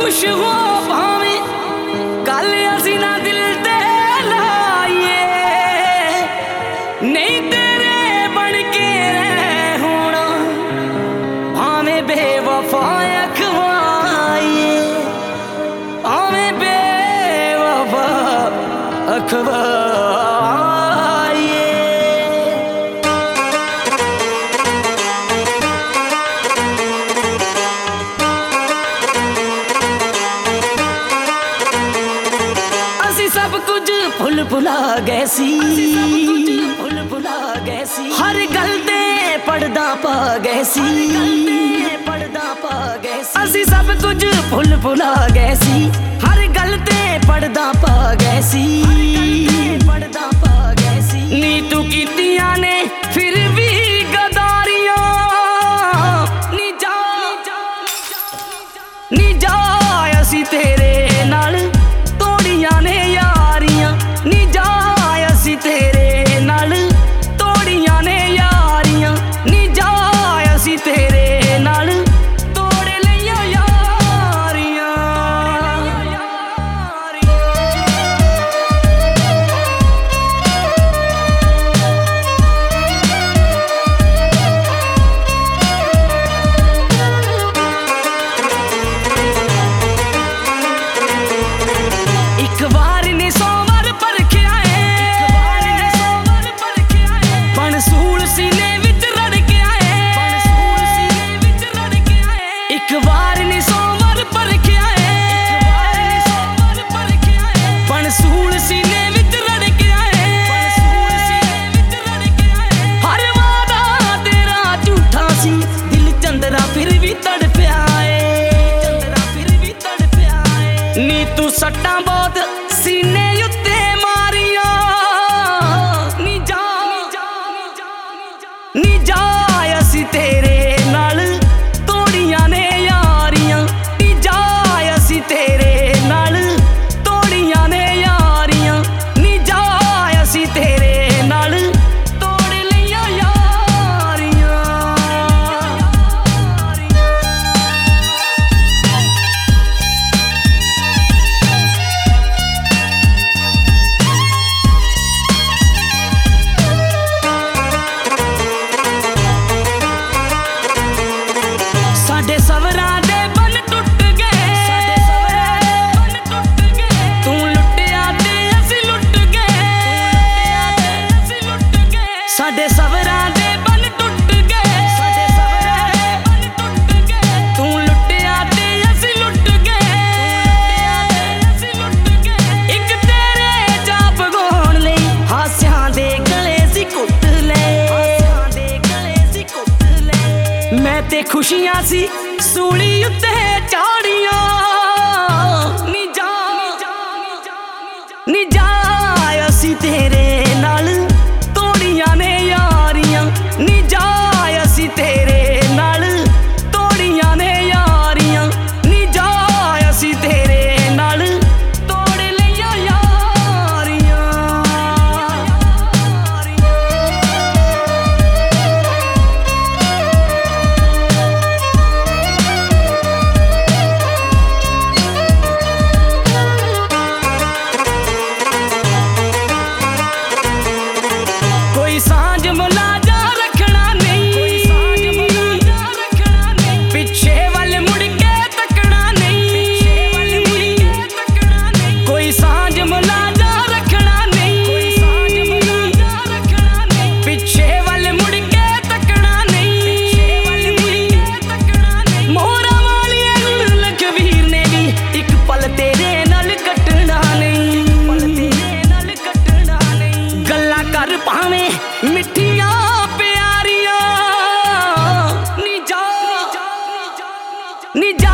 खुश हो भावें गल असीं ना दिल ते लाइए, नहीं तेरे बन के रह होना भावें बेवफा अखवाइए, भावें बेवफा अखवाइए। सब कुछ भुल भुला गए सी, भुल भुला गए सी, हर गल ते पड़दा पा गए सी, पड़दा पा गए सी। असी सब कुछ भुल भुला गए सी, हर गल ते पड़दा पा गए सी, पड़दा पा गए सी। नी तू कीतियां ने फिर भी गदारियां, नी जा नी जा असी तेरे नाल तोड़ियां ने यारियां, नी जा असी तेरे नाल तोड़ियां ने यारियां, नी जा असी तेरे नाल तोड़ लियां यारियां। एक बार ने सौ बार परखिया है, बनसूल सीने विच रड़किया है, एक बार ने सौ बार परखिया है, बनसूल सीने विच रड़किया है। हर वादा तेरा झूठा सी, दिल चंदरा फिर भी तड़पिया है, नी तू सट्टा बहुत सीने उत्ते मारिया, नी जा असी तेरे नाल तोड़ियां ने यारियां, नी जा असी तेरे नाल तोड़ियां ने यारियां, नी जा असी तेरे नाल तोड़ लियां यारियां। साडे सवरां दे बन टुट गए, तू लुटिया ते असी लुट गए, साडे सवरां दे बन टुट गए, तू लुटिया ते असी लुट गए। एक तेरे जा भगोण लई हासियां दे गले सी कुट ले, मैं ते खुशियां सी सूली उत्ते चाड़ियां, नी जा असी तेरे नाल तोड़ियां ने यारियां, नी जा असी तेरे नाल तोड़ियां ने यारियां, नी जा असी तेरे नाल तोड़ लियां यारियां। कोई सांझ मुलाजा रखना नहीं, पिछे वल मुड़ के तकना नहीं, कोई सांझ मुलाजा रखना नहीं, पिछे वल मुड़ के तकना नहीं। मोहरा वालिए लखवीर ने भी एक पल तेरे नाल कटना नहीं, गल्लां कर भावें मिठियां प्यारियां, नी जा